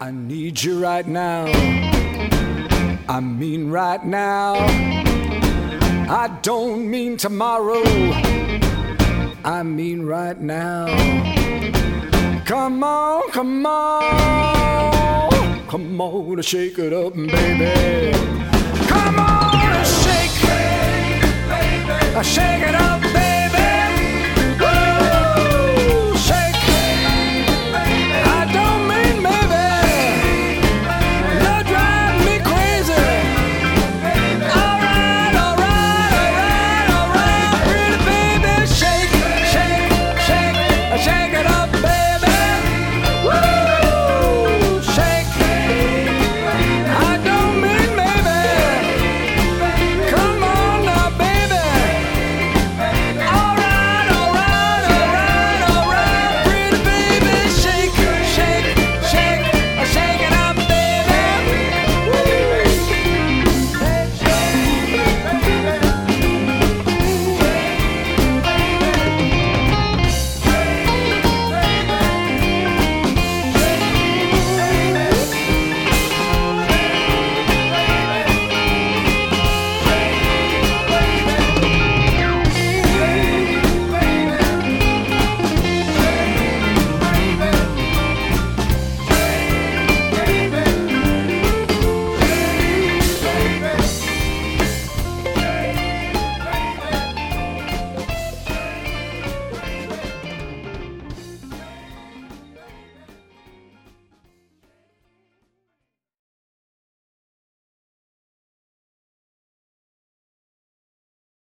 I need you right now. I mean right now. I don't mean tomorrow. I mean right now. Come on, come on. Come on, shake it up, baby. Come on and shake, baby. Shake it up.